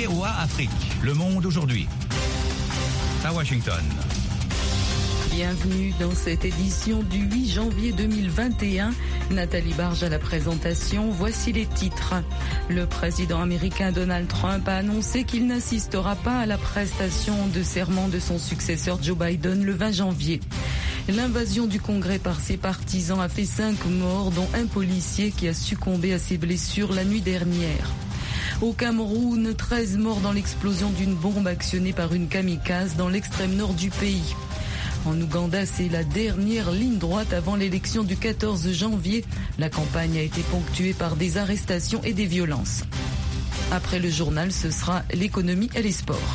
VOA Afrique, Le Monde aujourd'hui. À Washington. Bienvenue dans cette édition du 8 janvier 2021. Nathalie Barge à la présentation. Voici les titres. Le président américain Donald Trump a annoncé qu'il n'assistera pas à la prestation de serment de son successeur Joe Biden le 20 janvier. L'invasion du Congrès par ses partisans a fait 5 morts, dont un policier qui a succombé à ses blessures la nuit dernière. Au Cameroun, 13 morts dans l'explosion d'une bombe actionnée par une kamikaze dans l'extrême nord du pays. En Ouganda, c'est la dernière ligne droite avant l'élection du 14 janvier. La campagne a été ponctuée par des arrestations et des violences. Après le journal, ce sera l'économie et les sports.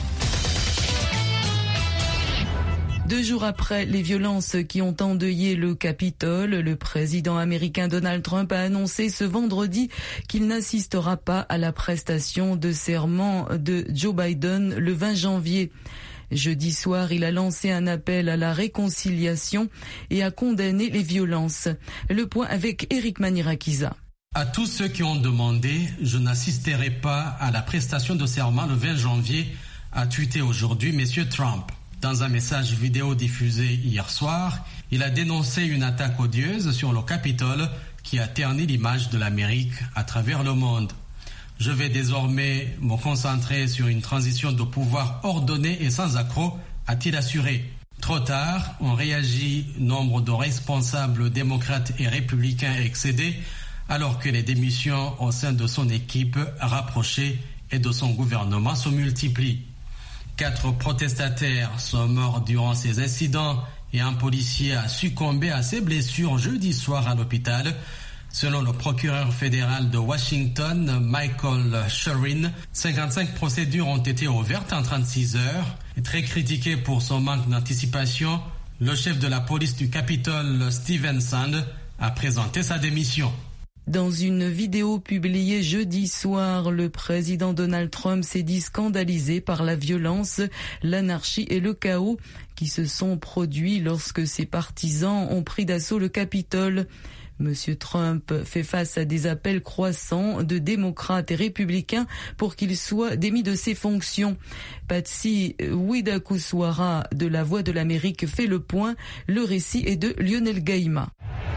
2 jours après les violences qui ont endeuillé le Capitole, le président américain Donald Trump a annoncé ce vendredi qu'il n'assistera pas à la prestation de serment de Joe Biden le 20 janvier. Jeudi soir, il a lancé un appel à la réconciliation et a condamné les violences. Le point avec Eric Manirakiza. À tous ceux qui ont demandé, je n'assisterai pas à la prestation de serment le 20 janvier, a tweeté aujourd'hui M. Trump. Dans un message vidéo diffusé hier soir, il a dénoncé une attaque odieuse sur le Capitole qui a terni l'image de l'Amérique à travers le monde. Je vais désormais me concentrer sur une transition de pouvoir ordonnée et sans accroc, a-t-il assuré. Trop tard, on réagit, nombre de responsables démocrates et républicains excédés, alors que les démissions au sein de son équipe rapprochée et de son gouvernement se multiplient. 4 protestataires sont morts durant ces incidents et un policier a succombé à ses blessures jeudi soir à l'hôpital. Selon le procureur fédéral de Washington, Michael Sherwin, 55 procédures ont été ouvertes en 36 heures. Et très critiqué pour son manque d'anticipation, le chef de la police du Capitole, Steven Sand, a présenté sa démission. Dans une vidéo publiée jeudi soir, le président Donald Trump s'est dit scandalisé par la violence, l'anarchie et le chaos qui se sont produits lorsque ses partisans ont pris d'assaut le Capitole. Monsieur Trump fait face à des appels croissants de démocrates et républicains pour qu'il soit démis de ses fonctions. Patsy Widakuswara de La Voix de l'Amérique fait le point. Le récit est de Lionel Gaïma.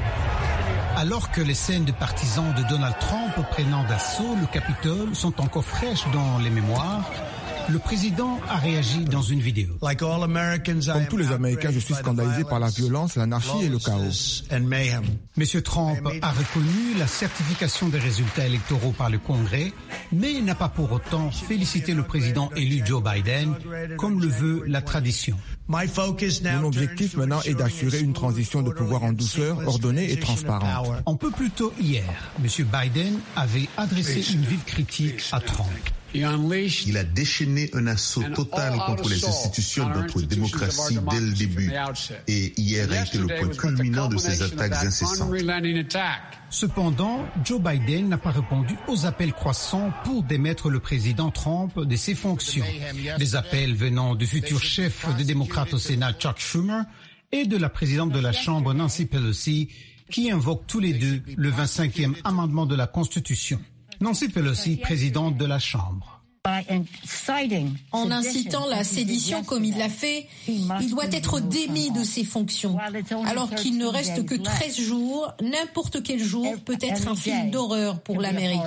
Alors que les scènes de partisans de Donald Trump prenant d'assaut le Capitole sont encore fraîches dans les mémoires, le président a réagi dans une vidéo. Comme tous les Américains, je suis scandalisé par la violence, l'anarchie et le chaos. Monsieur Trump a reconnu la certification des résultats électoraux par le Congrès, mais n'a pas pour autant félicité le président élu Joe Biden, comme le veut la tradition. Mon objectif maintenant est d'assurer une transition de pouvoir en douceur, ordonnée et transparente. Un peu plus tôt hier, Monsieur Biden avait adressé une vive critique à Trump. Il a déchaîné un assaut total contre les institutions de notre démocratie dès le début. Et hier a été le point culminant de ces attaques incessantes. Cependant, Joe Biden n'a pas répondu aux appels croissants pour démettre le président Trump de ses fonctions. Des appels venant du futur chef des démocrates au Sénat, Chuck Schumer, et de la présidente de la Chambre, Nancy Pelosi, qui invoquent tous les deux le 25e amendement de la Constitution. Nancy Pelosi, présidente de la Chambre. En incitant la sédition comme il l'a fait, il doit être démis de ses fonctions. Alors qu'il ne reste que 13 jours, n'importe quel jour peut être un film d'horreur pour l'Amérique.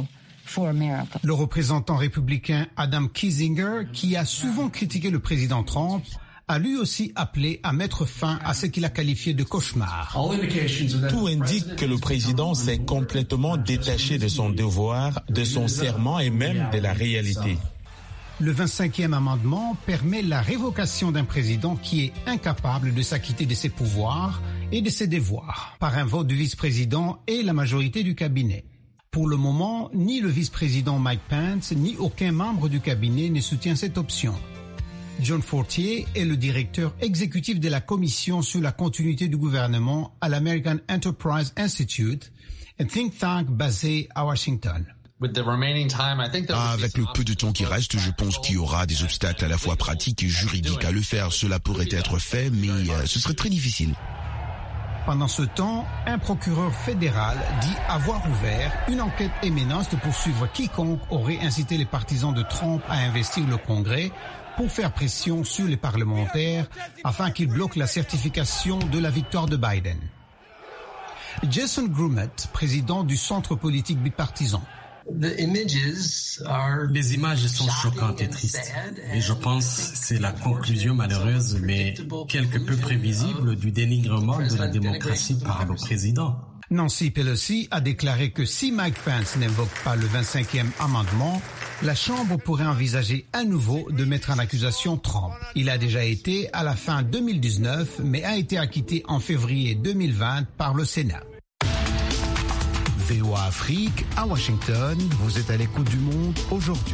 Le représentant républicain Adam Kinzinger, qui a souvent critiqué le président Trump, a lui aussi appelé à mettre fin à ce qu'il a qualifié de cauchemar. Tout indique que le président s'est complètement détaché de son devoir, de son serment et même de la réalité. Le 25e amendement permet la révocation d'un président qui est incapable de s'acquitter de ses pouvoirs et de ses devoirs par un vote du vice-président et la majorité du cabinet. Pour le moment, ni le vice-président Mike Pence ni aucun membre du cabinet ne soutient cette option. John Fortier est le directeur exécutif de la Commission sur la continuité du gouvernement à l'American Enterprise Institute, un think tank basé à Washington. Avec le peu de temps qui reste, je pense qu'il y aura des obstacles à la fois pratiques et juridiques à le faire. Cela pourrait être fait, mais ce serait très difficile. Pendant ce temps, un procureur fédéral dit avoir ouvert une enquête éminente de poursuivre quiconque aurait incité les partisans de Trump à investir le Congrès pour faire pression sur les parlementaires afin qu'ils bloquent la certification de la victoire de Biden. Jason Grumet, président du Centre politique bipartisan. Les images sont choquantes et tristes. Et je pense que c'est la conclusion malheureuse, mais quelque peu prévisible, du dénigrement de la démocratie par le président. Nancy Pelosi a déclaré que si Mike Pence n'invoque pas le 25e amendement, la Chambre pourrait envisager à nouveau de mettre en accusation Trump. Il a déjà été à la fin 2019, mais a été acquitté en février 2020 par le Sénat. VOA Afrique, à Washington, vous êtes à l'écoute du monde aujourd'hui.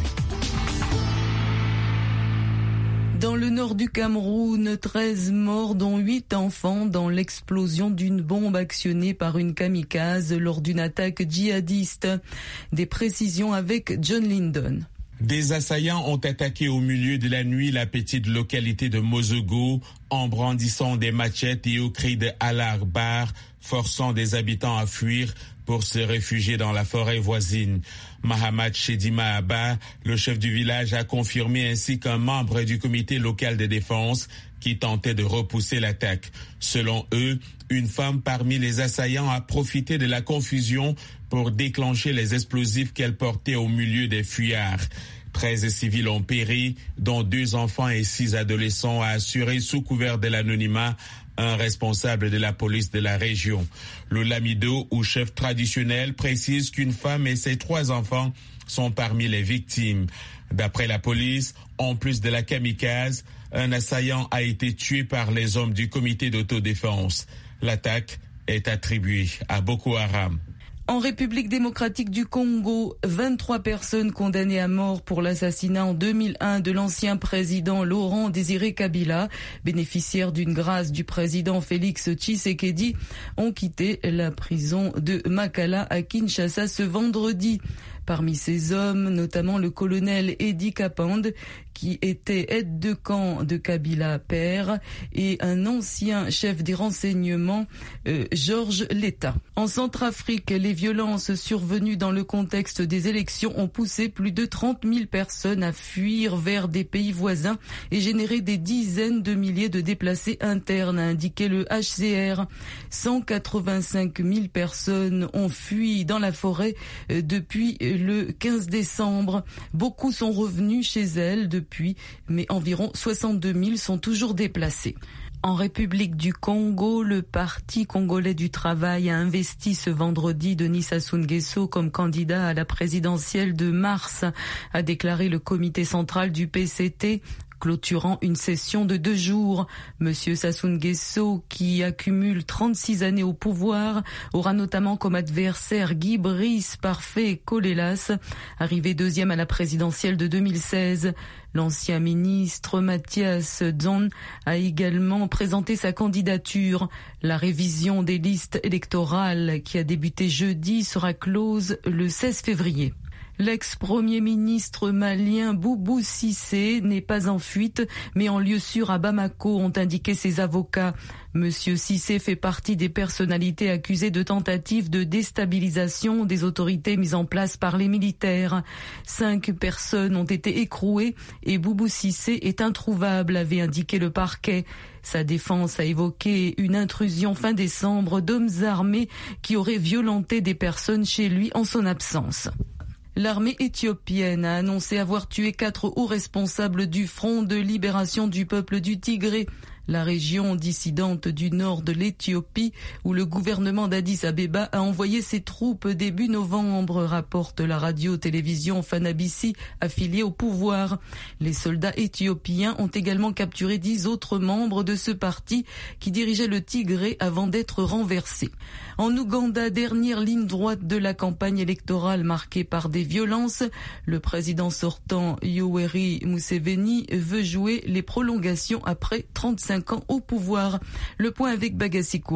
Dans le nord du Cameroun, 13 morts dont 8 enfants dans l'explosion d'une bombe actionnée par une kamikaze lors d'une attaque djihadiste. Des précisions avec John Lyndon. Des assaillants ont attaqué au milieu de la nuit la petite localité de Mozogo en brandissant des machettes et au cri de Allah Akbar, forçant des habitants à fuir pour se réfugier dans la forêt voisine. Mahamad Chedima Abba, le chef du village, a confirmé ainsi qu'un membre du comité local de défense qui tentait de repousser l'attaque. Selon eux, une femme parmi les assaillants a profité de la confusion pour déclencher les explosifs qu'elle portait au milieu des fuyards. 13 civils ont péri, dont 2 enfants et 6 adolescents, a assuré sous couvert de l'anonymat un responsable de la police de la région. Le Lamido, ou chef traditionnel, précise qu'une femme et ses 3 enfants sont parmi les victimes. D'après la police, en plus de la kamikaze, un assaillant a été tué par les hommes du comité d'autodéfense. L'attaque est attribuée à Boko Haram. En République démocratique du Congo, 23 personnes condamnées à mort pour l'assassinat en 2001 de l'ancien président Laurent Désiré Kabila, bénéficiaire d'une grâce du président Félix Tshisekedi, ont quitté la prison de Makala à Kinshasa ce vendredi. Parmi ces hommes, notamment le colonel Edi Kapand, qui était aide de camp de Kabila père, et un ancien chef des renseignements, Georges Letta. En Centrafrique, les violences survenues dans le contexte des élections ont poussé plus de 30 000 personnes à fuir vers des pays voisins et généré des dizaines de milliers de déplacés internes, a indiqué le HCR. 185 000 personnes ont fui dans la forêt depuis le 15 décembre. Beaucoup sont revenus chez elles depuis, mais environ 62 000 sont toujours déplacés. En République du Congo, le Parti congolais du travail a investi ce vendredi Denis Sassou Nguesso comme candidat à la présidentielle de mars, a déclaré le comité central du PCT. Clôturant une session de 2 jours, Monsieur Sassou Nguesso, qui accumule 36 années au pouvoir, aura notamment comme adversaire Guy Brice Parfait Kolelas, arrivé 2e à la présidentielle de 2016. L'ancien ministre Mathias Dzon a également présenté sa candidature. La révision des listes électorales qui a débuté jeudi sera close le 16 février. L'ex-premier ministre malien Boubou Cissé n'est pas en fuite, mais en lieu sûr à Bamako, ont indiqué ses avocats. Monsieur Cissé fait partie des personnalités accusées de tentatives de déstabilisation des autorités mises en place par les militaires. 5 personnes ont été écrouées et Boubou Cissé est introuvable, avait indiqué le parquet. Sa défense a évoqué une intrusion fin décembre d'hommes armés qui auraient violenté des personnes chez lui en son absence. L'armée éthiopienne a annoncé avoir tué 4 hauts responsables du Front de libération du peuple du Tigré, la région dissidente du nord de l'Éthiopie, où le gouvernement d'Addis Abeba a envoyé ses troupes début novembre, rapporte la radio-télévision Fanabisi, affiliée au pouvoir. Les soldats éthiopiens ont également capturé 10 autres membres de ce parti qui dirigeait le Tigré avant d'être renversés. En Ouganda, dernière ligne droite de la campagne électorale marquée par des violences, le président sortant Yoweri Museveni veut jouer les prolongations après 35 ans au pouvoir. Le point avec Bagassi Koura.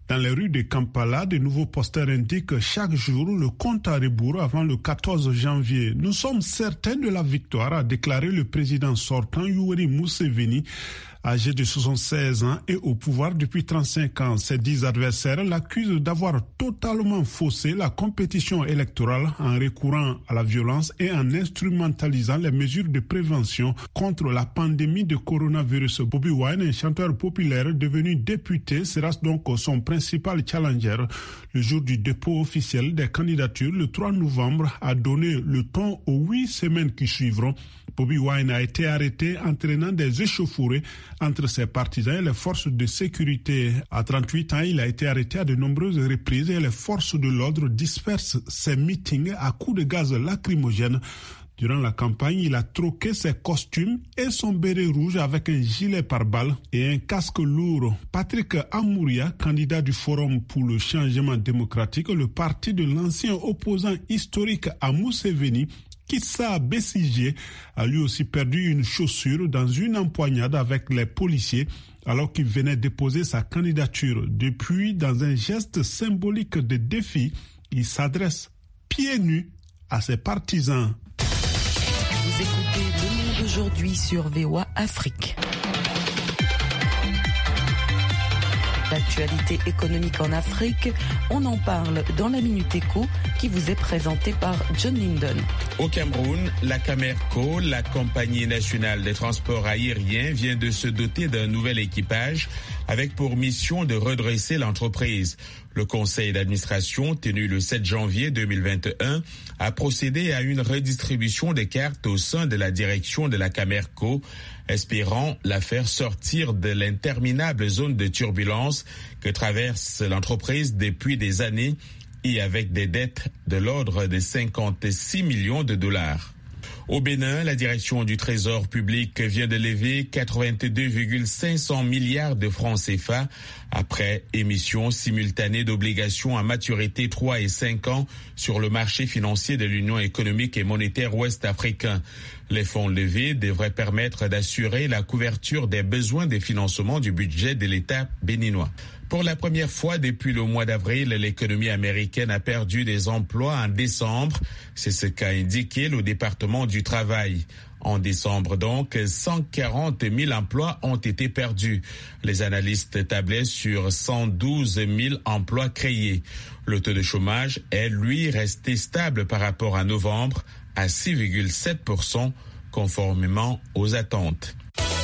Dans les rues de Kampala, de nouveaux posters indiquent chaque jour le compte à rebours avant le 14 janvier. Nous sommes certains de la victoire, a déclaré le président sortant Yoweri Museveni, âgé de 76 ans et au pouvoir depuis 35 ans. Ses 10 adversaires l'accusent d'avoir totalement faussé la compétition électorale en recourant à la violence et en instrumentalisant les mesures de prévention contre la pandémie de coronavirus. Bobi Wine, un chanteur populaire devenu député, sera donc son principal challenger. Le jour du dépôt officiel des candidatures, le 3 novembre, a donné le ton aux 8 semaines qui suivront. Bobi Wine a été arrêté entraînant des échauffourées entre ses partisans et les forces de sécurité. À 38 ans, il a été arrêté à de nombreuses reprises et les forces de l'ordre dispersent ses meetings à coups de gaz lacrymogène. Durant la campagne, il a troqué ses costumes et son béret rouge avec un gilet pare-balles et un casque lourd. Patrick Amouria, candidat du Forum pour le changement démocratique, le parti de l'ancien opposant historique à Museveni, Kizza Besigye, a lui aussi perdu une chaussure dans une empoignade avec les policiers alors qu'il venait déposer sa candidature. Depuis, dans un geste symbolique de défi, il s'adresse pieds nus à ses partisans. Vous écoutez Le Monde aujourd'hui sur VOA Afrique. L'actualité économique en Afrique, on en parle dans la Minute Éco qui vous est présentée par John Linden. Au Cameroun, la Camerco, la compagnie nationale des transports aériens, vient de se doter d'un nouvel équipage avec pour mission de redresser l'entreprise. Le conseil d'administration, tenu le 7 janvier 2021, a procédé à une redistribution des cartes au sein de la direction de la Camerco, espérant la faire sortir de l'interminable zone de turbulence que traverse l'entreprise depuis des années et avec des dettes de l'ordre de 56 millions de dollars. Au Bénin, la direction du Trésor public vient de lever 82,500 milliards de francs CFA après émission simultanée d'obligations à maturité 3 et 5 ans sur le marché financier de l'Union économique et monétaire ouest-africain. Les fonds levés devraient permettre d'assurer la couverture des besoins de financement du budget de l'État béninois. Pour la première fois depuis le mois d'avril, l'économie américaine a perdu des emplois en décembre. C'est ce qu'a indiqué le département du travail. En décembre donc, 140 000 emplois ont été perdus. Les analystes tablaient sur 112 000 emplois créés. Le taux de chômage est, lui, resté stable par rapport à novembre, à 6,7%, conformément aux attentes.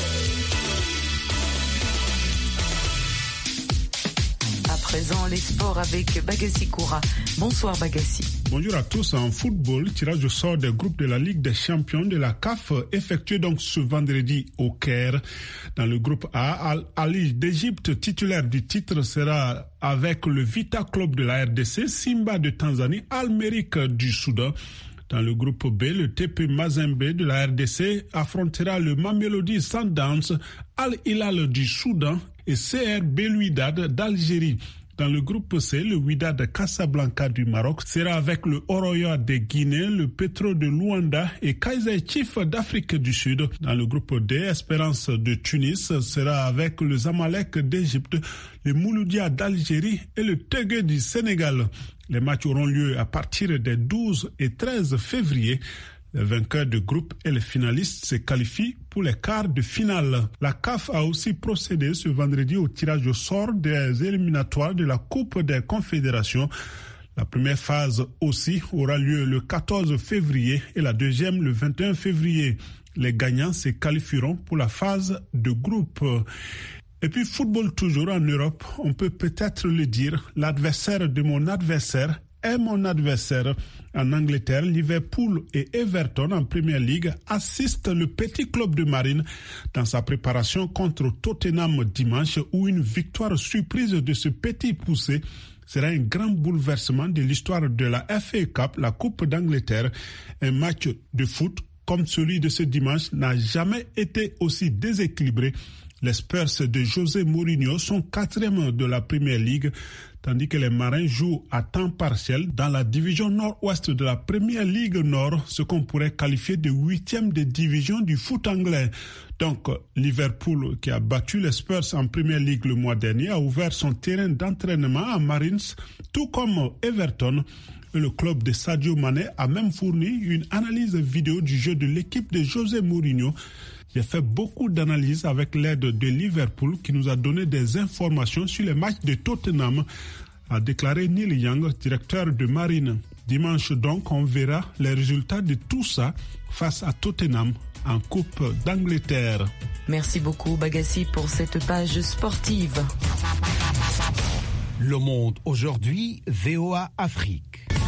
À présent, les sports avec Bagassi Koura. Bonsoir Bagassi. Bonjour à tous. En football, tirage au sort des groupes de la Ligue des champions de la CAF effectué donc ce vendredi au Caire. Dans le groupe A, Al-Ali d'Égypte, titulaire du titre, sera avec le Vita Club de la RDC, Simba de Tanzanie, Al-Merrikh du Soudan. Dans le groupe B, le TP Mazembe de la RDC affrontera le Mamelodi Sundowns, Al-Hilal du Soudan et CR Belouizdad d'Algérie. Dans le groupe C, le Wydad Casablanca du Maroc sera avec le Oroya de Guinée, le Petro de Luanda et Kaizer Chiefs d'Afrique du Sud. Dans le groupe D, Espérance de Tunis sera avec le Zamalek d'Égypte, le Mouloudia d'Algérie et le Teguet du Sénégal. Les matchs auront lieu à partir des 12 et 13 février. Les vainqueurs de groupe et les finalistes se qualifient pour les quarts de finale. La CAF a aussi procédé ce vendredi au tirage au sort des éliminatoires de la Coupe des Confédérations. La première phase aussi aura lieu le 14 février et la deuxième le 21 février. Les gagnants se qualifieront pour la phase de groupe. Et puis football toujours en Europe, on peut peut-être le dire, l'adversaire de mon adversaire est mon adversaire. En Angleterre, Liverpool et Everton en Premier League assistent le petit club de Marine dans sa préparation contre Tottenham dimanche, où une victoire surprise de ce petit poussé sera un grand bouleversement de l'histoire de la FA Cup, la Coupe d'Angleterre. Un match de foot comme celui de ce dimanche n'a jamais été aussi déséquilibré. Les Spurs de José Mourinho sont 4e de la Premier League. tandis que les Marins jouent à temps partiel dans la division nord-ouest de la Premier Ligue Nord, ce qu'on pourrait qualifier de 8e de division du foot anglais. Donc, Liverpool, qui a battu les Spurs en Premier League le mois dernier, a ouvert son terrain d'entraînement à Marines, tout comme Everton. Le club de Sadio Mané a même fourni une analyse vidéo du jeu de l'équipe de José Mourinho. J'ai fait beaucoup d'analyses avec l'aide de Liverpool qui nous a donné des informations sur les matchs de Tottenham, a déclaré Neil Young, directeur de Marine. Dimanche donc, on verra les résultats de tout ça face à Tottenham en Coupe d'Angleterre. Merci beaucoup Bagassi pour cette page sportive. Le Monde aujourd'hui, VOA Afrique.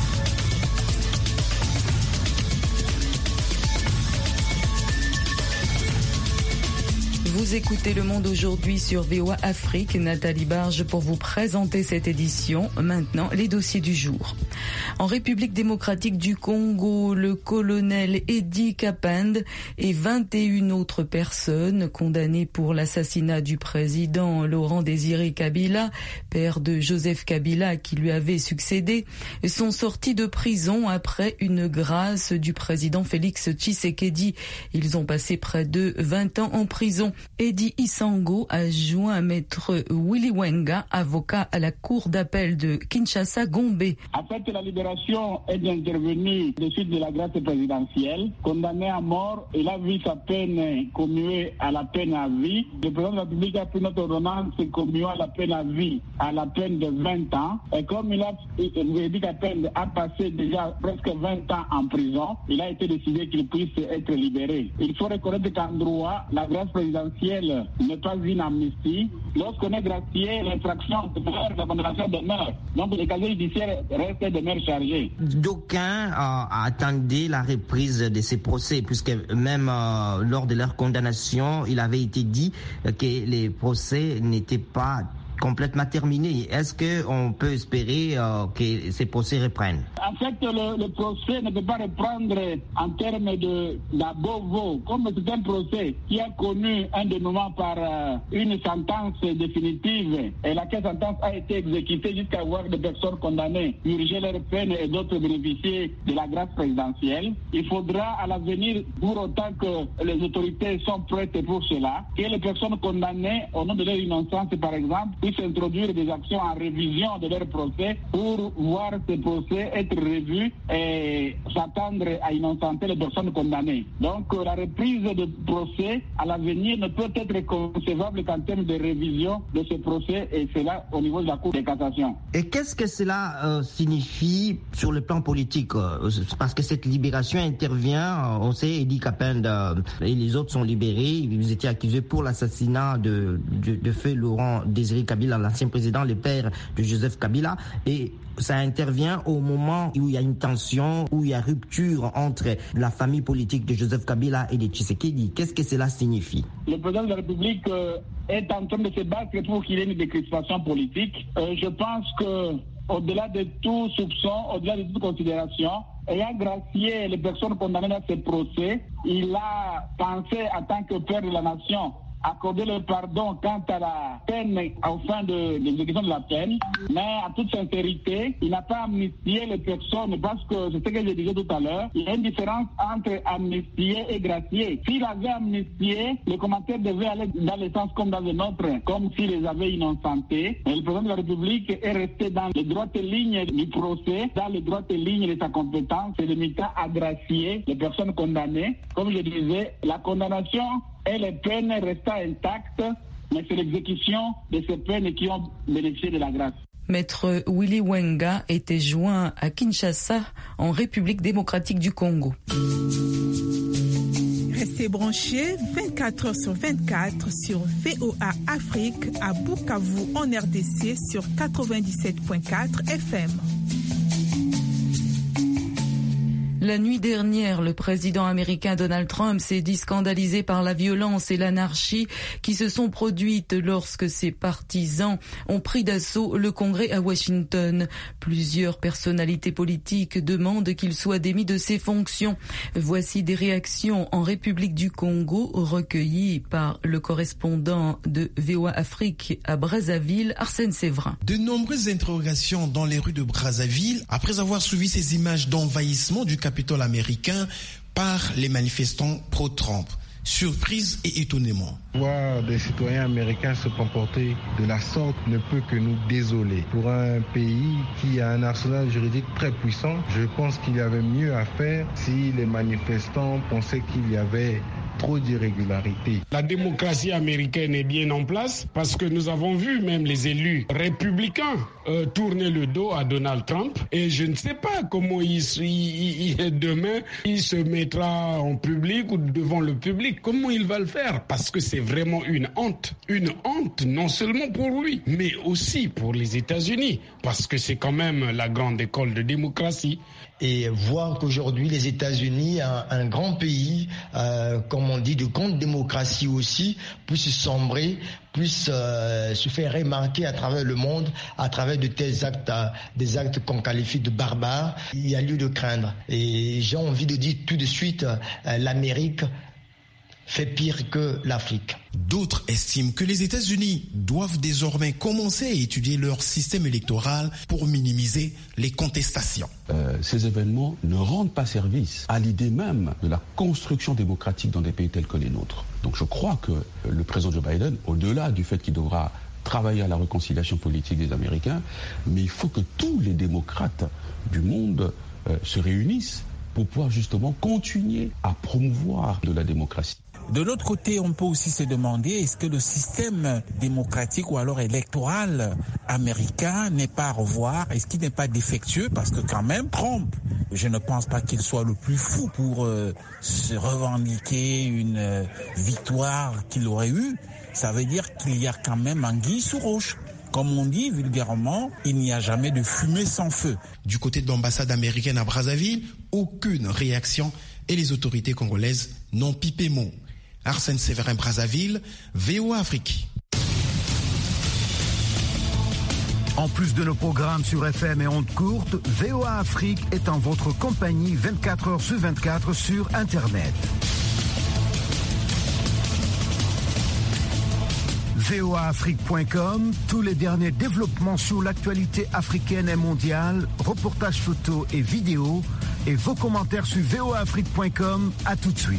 Vous écoutez Le Monde aujourd'hui sur VOA Afrique. Nathalie Barge pour vous présenter cette édition. Maintenant, les dossiers du jour. En République démocratique du Congo, le colonel Edi Kapend et 21 autres personnes condamnées pour l'assassinat du président Laurent Désiré Kabila, père de Joseph Kabila qui lui avait succédé, sont sortis de prison après une grâce du président Félix Tshisekedi. Ils ont passé près de 20 ans en prison. Eddie Isango a joint maître Willy Wenga, avocat à la cour d'appel de Kinshasa-Gombe. En fait, la libération est intervenue de suite de la grâce présidentielle. Condamné à mort, il a vu sa peine commuée à la peine à vie. Le président de la République a pris notre ordonnance commuée à la peine à vie, à la peine de 20 ans. Et comme Eddie Kapend a passé déjà presque 20 ans en prison, il a été décidé qu'il puisse être libéré. Il faut reconnaître qu'en droit, la grâce présidentielle n'est pas une amnistie. Lorsqu'on est gracié, l'infraction demeure, la condamnation demeure. Donc les casiers judiciaires restent demeure chargés. D'aucuns attendaient la reprise de ces procès, puisque même lors de leur condamnation, il avait été dit que les procès n'étaient pas complètement terminé. Est-ce qu'on peut espérer que ces procès reprennent? En fait, le procès ne peut pas reprendre en termes d'abovo, comme c'est un procès qui a connu un dénouement par une sentence définitive et laquelle sentence a été exécutée jusqu'à voir des personnes condamnées purger leur peine et d'autres bénéficier de la grâce présidentielle. Il faudra à l'avenir, pour autant que les autorités sont prêtes pour cela, que les personnes condamnées au nom de leur innocence, par exemple, introduire des actions en révision de leur procès pour voir ces procès être revus et s'attendre à innocenter les personnes condamnées. Donc la reprise de procès à l'avenir ne peut être concevable qu'en termes de révision de ce procès, et cela au niveau de la Cour de cassation. Et qu'est-ce que cela signifie sur le plan politique? Parce que cette libération intervient, on sait, Edi Kapend et les autres sont libérés, ils étaient accusés pour l'assassinat de feu Laurent Désiré Kabila, l'ancien président, le père de Joseph Kabila, et ça intervient au moment où il y a une tension, où il y a rupture entre la famille politique de Joseph Kabila et de Tshisekedi. Qu'est-ce que cela signifie? Le président de la République est en train de se battre pour qu'il y ait une décrispation politique. Je pense que au-delà de tout soupçon, au-delà de toute considération, ayant gracié les personnes condamnées dans ce procès, il a pensé en tant que père de la nation accorder le pardon quant à la peine, au fin de l'exécution de la peine, mais en toute sincérité, il n'a pas amnistié les personnes parce que c'est ce que je disais tout à l'heure, il y a une différence entre amnistier et gracier. S'il avait amnistié, les commentaires devaient aller dans le sens comme dans le nôtre, comme s'il les avait innocentés. Mais le président de la République est resté dans les droites lignes du procès, dans les droites lignes de sa compétence, et limité à gracier les personnes condamnées. Comme je disais, la condamnation et les peines restant intactes, mais c'est l'exécution de ces peines qui ont bénéficié de la grâce. Maître Willy Wenga était joint à Kinshasa, en République démocratique du Congo. Restez branchés 24 heures sur 24 sur VOA Afrique à Bukavu en RDC sur 97.4 FM. La nuit dernière, le président américain Donald Trump s'est dit scandalisé par la violence et l'anarchie qui se sont produites lorsque ses partisans ont pris d'assaut le Congrès à Washington. Plusieurs personnalités politiques demandent qu'il soit démis de ses fonctions. Voici des réactions en République du Congo recueillies par le correspondant de VOA Afrique à Brazzaville, Arsène Séverin. De nombreuses interrogations dans les rues de Brazzaville après avoir suivi ces images d'envahissement du Capitole américain par les manifestants pro-Trump. Surprise et étonnement. Voir des citoyens américains se comporter de la sorte ne peut que nous désoler. Pour un pays qui a un arsenal juridique très puissant, je pense qu'il y avait mieux à faire si les manifestants pensaient qu'il y avait trop d'irrégularités. La démocratie américaine est bien en place parce que nous avons vu même les élus républicains tourner le dos à Donald Trump et je ne sais pas comment demain il se mettra en public ou devant le public. Comment il va le faire? Parce que c'est vraiment une honte non seulement pour lui mais aussi pour les États-Unis parce que c'est quand même la grande école de démocratie. Et voir qu'aujourd'hui les États-Unis, un grand pays, comme on dit, de grande démocratie aussi, puisse sombrer, puisse se faire remarquer à travers le monde, à travers de tels actes, des actes qu'on qualifie de barbares, il y a lieu de craindre. Et j'ai envie de dire tout de suite, l'Amérique fait pire que l'Afrique. D'autres estiment que les États-Unis doivent désormais commencer à étudier leur système électoral pour minimiser les contestations. Ces événements ne rendent pas service à l'idée même de la construction démocratique dans des pays tels que les nôtres. Donc je crois que le président Joe Biden, au-delà du fait qu'il devra travailler à la réconciliation politique des Américains, mais il faut que tous les démocrates du monde se réunissent pour pouvoir justement continuer à promouvoir de la démocratie. De l'autre côté, on peut aussi se demander est-ce que le système démocratique ou alors électoral américain n'est pas à revoir? Est-ce qu'il n'est pas défectueux? Parce que quand même, Trump, je ne pense pas qu'il soit le plus fou pour se revendiquer une victoire qu'il aurait eue. Ça veut dire qu'il y a quand même anguille sous roche. Comme on dit vulgairement, il n'y a jamais de fumée sans feu. Du côté de l'ambassade américaine à Brazzaville, aucune réaction et les autorités congolaises n'ont pipé mot. Arsène Séverin, Brazzaville, VOA Afrique. En plus de nos programmes sur FM et ondes courtes, VOA Afrique est en votre compagnie 24 heures sur 24 sur Internet. voaafrique.com, tous les derniers développements sur l'actualité africaine et mondiale, reportages photos et vidéos, et vos commentaires sur voaafrique.com. À tout de suite.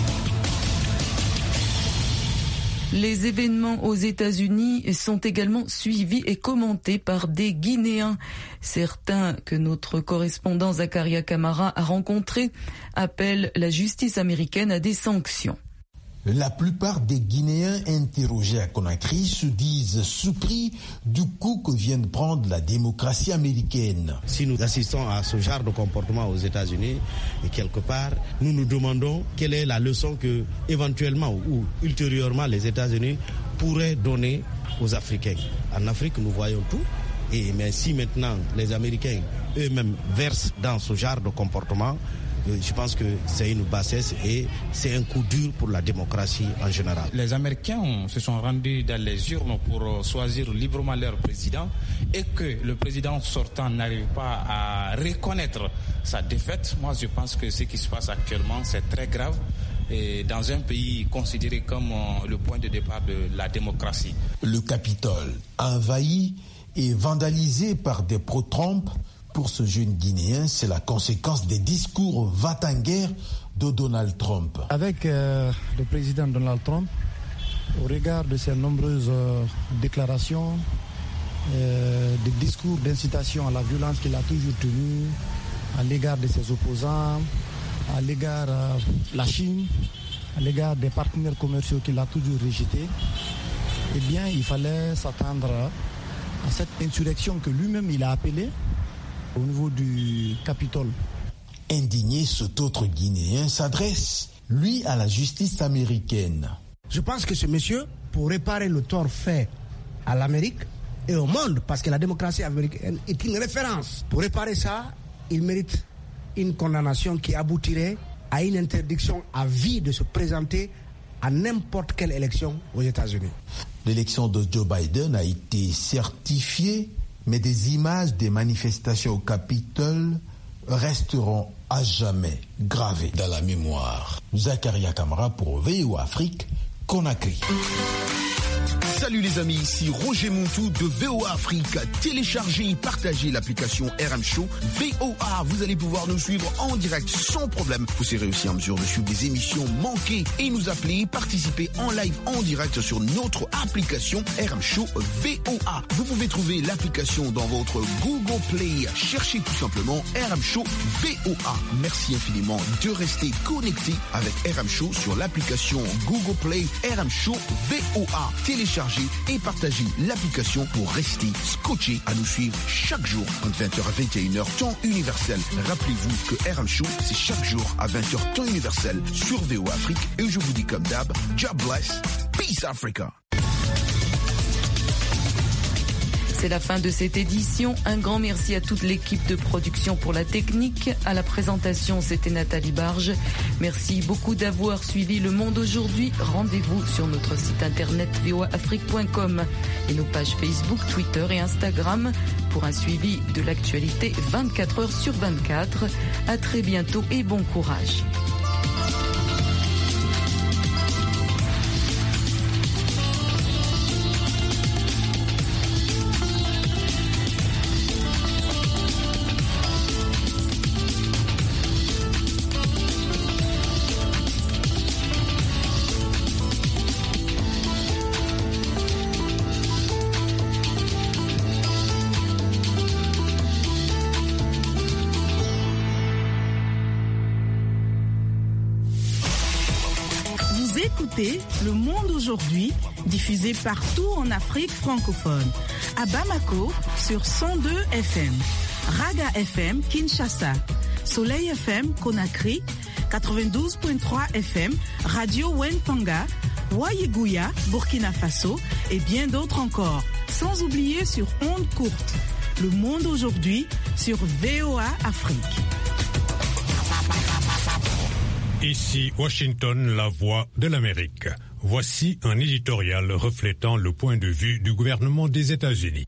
Les événements aux États-Unis sont également suivis et commentés par des Guinéens. Certains que notre correspondant Zakaria Camara a rencontrés appellent la justice américaine à des sanctions. La plupart des Guinéens interrogés à Conakry se disent surpris du coup que vient de prendre la démocratie américaine. Si nous assistons à ce genre de comportement aux États-Unis, et quelque part, nous nous demandons quelle est la leçon que, éventuellement ou ultérieurement, les États-Unis pourraient donner aux Africains. En Afrique, nous voyons tout. Mais si maintenant les Américains eux-mêmes versent dans ce genre de comportement, je pense que c'est une bassesse et c'est un coup dur pour la démocratie en général. Les Américains se sont rendus dans les urnes pour choisir librement leur président et que le président sortant n'arrive pas à reconnaître sa défaite. Moi, je pense que ce qui se passe actuellement, c'est très grave. Et dans un pays considéré comme le point de départ de la démocratie. Le Capitole, envahi et vandalisé par des pro-Trump, pour ce jeune Guinéen, c'est la conséquence des discours va-t-en-guerre de Donald Trump. Avec le président Donald Trump, au regard de ses nombreuses déclarations, des discours d'incitation à la violence qu'il a toujours tenus à l'égard de ses opposants, à l'égard de la Chine, à l'égard des partenaires commerciaux qu'il a toujours rejetés, eh bien, il fallait s'attendre à cette insurrection que lui-même il a appelée au niveau du Capitole. Indigné, cet autre Guinéen s'adresse, lui, à la justice américaine. Je pense que ce monsieur, pour réparer le tort fait à l'Amérique et au monde, parce que la démocratie américaine est une référence, pour réparer ça, il mérite une condamnation qui aboutirait à une interdiction à vie de se présenter à n'importe quelle élection aux États-Unis. L'élection de Joe Biden a été certifiée, mais des images des manifestations au Capitole resteront à jamais gravées dans la mémoire. Zakaria Kamara pour VOA Afrique, Conakry. Salut les amis, ici Roger Montou de VOA Afrique. Téléchargez et partagez l'application RM Show VOA. Vous allez pouvoir nous suivre en direct sans problème. Vous serez aussi en mesure de suivre des émissions manquées et nous appeler, participer en live en direct sur notre application RM Show VOA. Vous pouvez trouver l'application dans votre Google Play. Cherchez tout simplement RM Show VOA. Merci infiniment de rester connecté avec RM Show sur l'application Google Play RM Show VOA. Téléchargez et partagez l'application pour rester scotché à nous suivre chaque jour entre 20h à 21h temps universel. Rappelez-vous que RM Show, c'est chaque jour à 20h temps universel sur VOA Afrique. Et je vous dis comme d'hab, God bless, peace Africa. C'est la fin de cette édition. Un grand merci à toute l'équipe de production pour la technique. À la présentation, c'était Nathalie Barge. Merci beaucoup d'avoir suivi Le Monde aujourd'hui. Rendez-vous sur notre site internet voaafrique.com et nos pages Facebook, Twitter et Instagram pour un suivi de l'actualité 24 heures sur 24. À très bientôt et bon courage. Le Monde aujourd'hui, diffusé partout en Afrique francophone. À Bamako, sur 102 FM. Raga FM, Kinshasa. Soleil FM, Conakry. 92.3 FM. Radio Wentanga. Wayeguya, Burkina Faso. Et bien d'autres encore. Sans oublier sur ondes courtes. Le Monde aujourd'hui, sur VOA Afrique. Ici Washington, la voix de l'Amérique. Voici un éditorial reflétant le point de vue du gouvernement des États-Unis.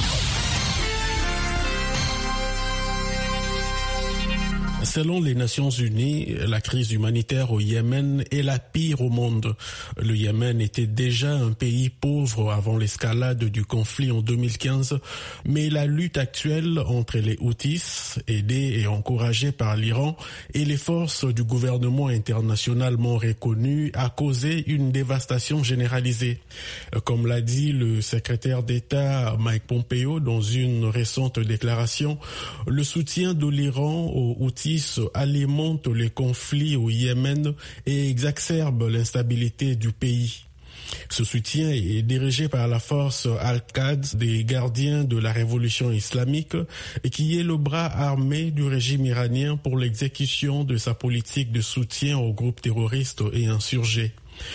Selon les Nations Unies, la crise humanitaire au Yémen est la pire au monde. Le Yémen était déjà un pays pauvre avant l'escalade du conflit en 2015, mais la lutte actuelle entre les Houthis, aidés et encouragés par l'Iran, et les forces du gouvernement internationalement reconnu a causé une dévastation généralisée. Comme l'a dit le secrétaire d'État Mike Pompeo dans une récente déclaration, le soutien de l'Iran aux Houthis alimente les conflits au Yémen et exacerbe l'instabilité du pays. Ce soutien est dirigé par la force Al-Quds des gardiens de la révolution islamique et qui est le bras armé du régime iranien pour l'exécution de sa politique de soutien aux groupes terroristes et insurgés.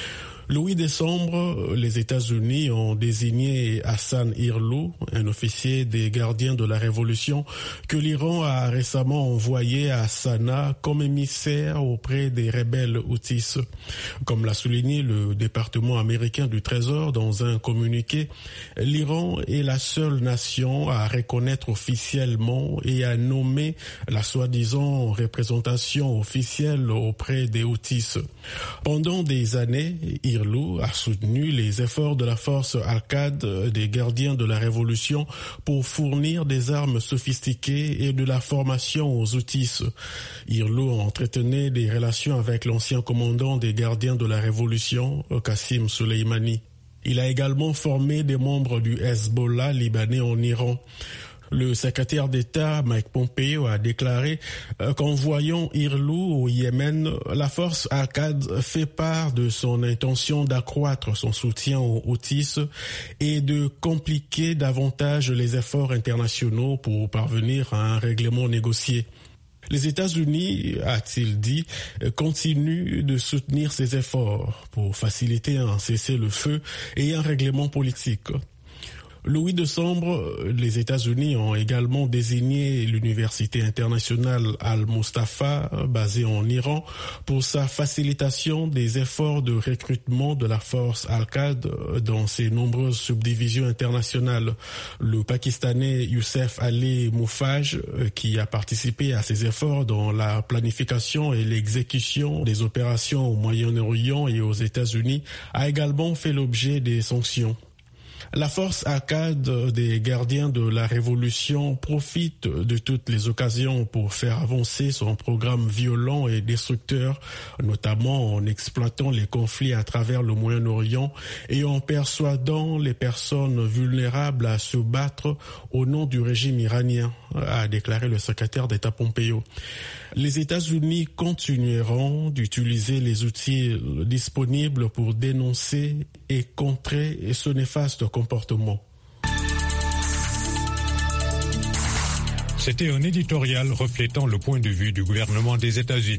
Le 8 décembre, les États-Unis ont désigné Hassan Irlou, un officier des gardiens de la Révolution, que l'Iran a récemment envoyé à Sanaa comme émissaire auprès des rebelles houthis. Comme l'a souligné le département américain du Trésor dans un communiqué, l'Iran est la seule nation à reconnaître officiellement et à nommer la soi-disant représentation officielle auprès des houthis. Pendant des années, Irlou a soutenu les efforts de la force Al-Quds des gardiens de la Révolution pour fournir des armes sophistiquées et de la formation aux Houthis. Irlou entretenait des relations avec l'ancien commandant des gardiens de la Révolution, Qassim Soleimani. Il a également formé des membres du Hezbollah libanais en Iran. Le secrétaire d'État Mike Pompeo a déclaré qu'en voyant Irlou au Yémen, la force Al-Quds fait part de son intention d'accroître son soutien aux Houthis et de compliquer davantage les efforts internationaux pour parvenir à un règlement négocié. Les États-Unis, a-t-il dit, continuent de soutenir ces efforts pour faciliter un cessez-le-feu et un règlement politique. Le 8 décembre, les États-Unis ont également désigné l'université internationale Al-Mustafa, basée en Iran, pour sa facilitation des efforts de recrutement de la force Al-Qaïda dans ses nombreuses subdivisions internationales. Le Pakistanais Youssef Ali Moufaj, qui a participé à ces efforts dans la planification et l'exécution des opérations au Moyen-Orient et aux États-Unis, a également fait l'objet des sanctions. La force Al-Qaïda des gardiens de la révolution profite de toutes les occasions pour faire avancer son programme violent et destructeur, notamment en exploitant les conflits à travers le Moyen-Orient et en persuadant les personnes vulnérables à se battre au nom du régime iranien, a déclaré le secrétaire d'État Pompeo. Les États-Unis continueront d'utiliser les outils disponibles pour dénoncer et contrer ce néfaste comportement. C'était un éditorial reflétant le point de vue du gouvernement des États-Unis.